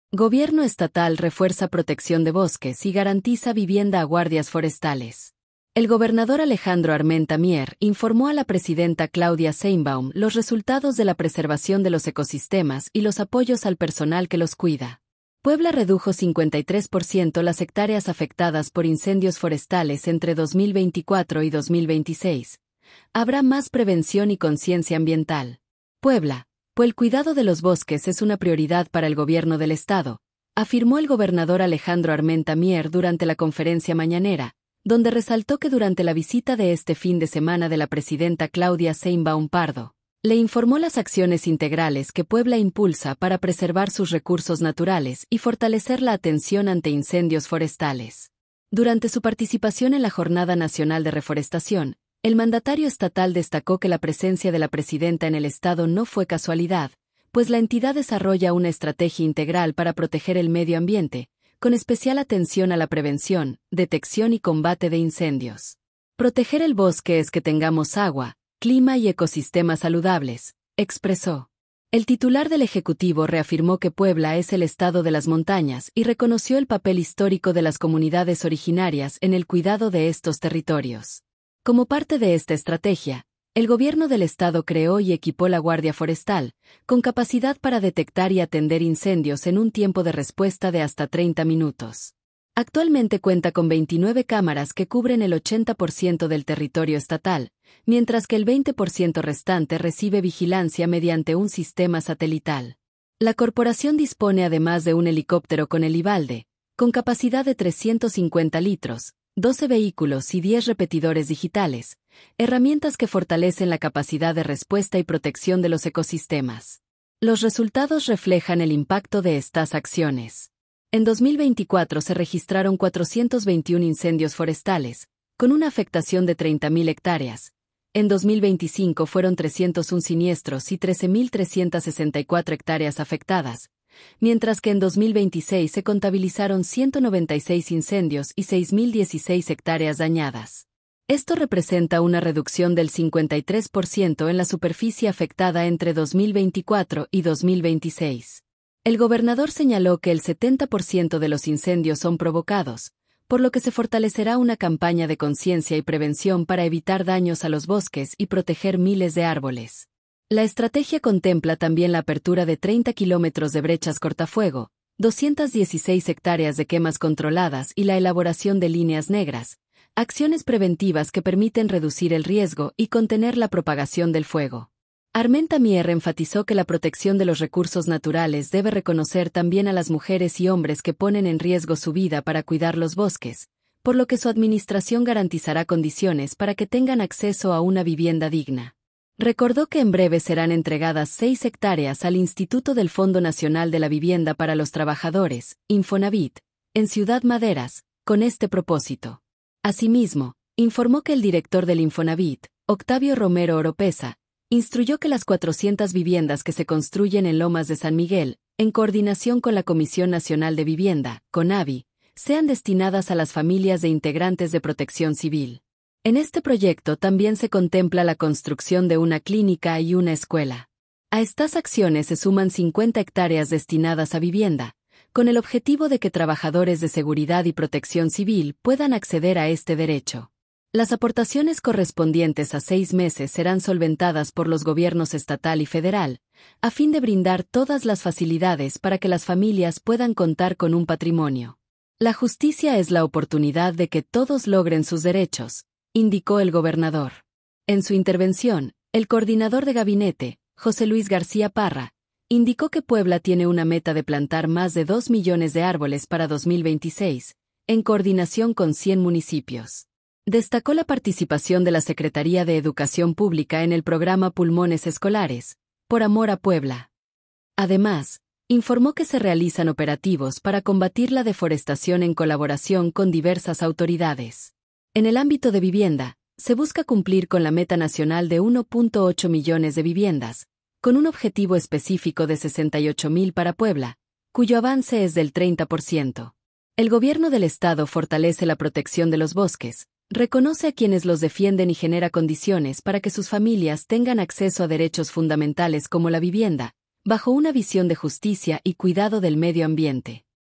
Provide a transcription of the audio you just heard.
Gobierno estatal refuerza protección de bosques y garantiza vivienda a guardias forestales. El gobernador Alejandro Armenta Mier informó a la presidenta Claudia Sheinbaum los resultados de la preservación de los ecosistemas y los apoyos al personal que los cuida. Puebla redujo 53% las hectáreas afectadas por incendios forestales entre 2024 y 2026. Habrá más prevención y conciencia ambiental. Puebla. El cuidado de los bosques es una prioridad para el gobierno del estado, afirmó el gobernador Alejandro Armenta Mier durante la conferencia mañanera, donde resaltó que durante la visita de este fin de semana de la presidenta Claudia Sheinbaum Pardo, le informó las acciones integrales que Puebla impulsa para preservar sus recursos naturales y fortalecer la atención ante incendios forestales. Durante su participación en la Jornada Nacional de Reforestación, el mandatario estatal destacó que la presencia de la presidenta en el estado no fue casualidad, pues la entidad desarrolla una estrategia integral para proteger el medio ambiente, con especial atención a la prevención, detección y combate de incendios. Proteger el bosque es que tengamos agua, clima y ecosistemas saludables, expresó. El titular del Ejecutivo reafirmó que Puebla es el estado de las montañas y reconoció el papel histórico de las comunidades originarias en el cuidado de estos territorios. Como parte de esta estrategia, el gobierno del estado creó y equipó la Guardia Forestal, con capacidad para detectar y atender incendios en un tiempo de respuesta de hasta 30 minutos. Actualmente cuenta con 29 cámaras que cubren el 80% del territorio estatal, mientras que el 20% restante recibe vigilancia mediante un sistema satelital. La corporación dispone además de un helicóptero con helibalde, con capacidad de 350 litros, 12 vehículos y 10 repetidores digitales, herramientas que fortalecen la capacidad de respuesta y protección de los ecosistemas. Los resultados reflejan el impacto de estas acciones. En 2024 se registraron 421 incendios forestales, con una afectación de 30.000 hectáreas. En 2025 fueron 301 siniestros y 13.364 hectáreas afectadas, mientras que en 2026 se contabilizaron 196 incendios y 6.016 hectáreas dañadas. Esto representa una reducción del 53% en la superficie afectada entre 2024 y 2026. El gobernador señaló que el 70% de los incendios son provocados, por lo que se fortalecerá una campaña de conciencia y prevención para evitar daños a los bosques y proteger miles de árboles. La estrategia contempla también la apertura de 30 kilómetros de brechas cortafuego, 216 hectáreas de quemas controladas y la elaboración de líneas negras, acciones preventivas que permiten reducir el riesgo y contener la propagación del fuego. Armenta Mier enfatizó que la protección de los recursos naturales debe reconocer también a las mujeres y hombres que ponen en riesgo su vida para cuidar los bosques, por lo que su administración garantizará condiciones para que tengan acceso a una vivienda digna. Recordó que en breve serán entregadas 6 hectáreas al Instituto del Fondo Nacional de la Vivienda para los Trabajadores, Infonavit, en Ciudad Maderas, con este propósito. Asimismo, informó que el director del Infonavit, Octavio Romero Oropesa, instruyó que las 400 viviendas que se construyen en Lomas de San Miguel, en coordinación con la Comisión Nacional de Vivienda, CONAVI, sean destinadas a las familias de integrantes de Protección Civil. En este proyecto también se contempla la construcción de una clínica y una escuela. A estas acciones se suman 50 hectáreas destinadas a vivienda, con el objetivo de que trabajadores de seguridad y protección civil puedan acceder a este derecho. Las aportaciones correspondientes a 6 meses serán solventadas por los gobiernos estatal y federal, a fin de brindar todas las facilidades para que las familias puedan contar con un patrimonio. La justicia es la oportunidad de que todos logren sus derechos, indicó el gobernador. En su intervención, el coordinador de gabinete, José Luis García Parra, indicó que Puebla tiene una meta de plantar más de 2 millones de árboles para 2026, en coordinación con 100 municipios. Destacó la participación de la Secretaría de Educación Pública en el programa Pulmones Escolares, Por Amor a Puebla. Además, informó que se realizan operativos para combatir la deforestación en colaboración con diversas autoridades. En el ámbito de vivienda, se busca cumplir con la meta nacional de 1.8 millones de viviendas, con un objetivo específico de 68.000 para Puebla, cuyo avance es del 30%. El gobierno del estado fortalece la protección de los bosques, reconoce a quienes los defienden y genera condiciones para que sus familias tengan acceso a derechos fundamentales como la vivienda, bajo una visión de justicia y cuidado del medio ambiente.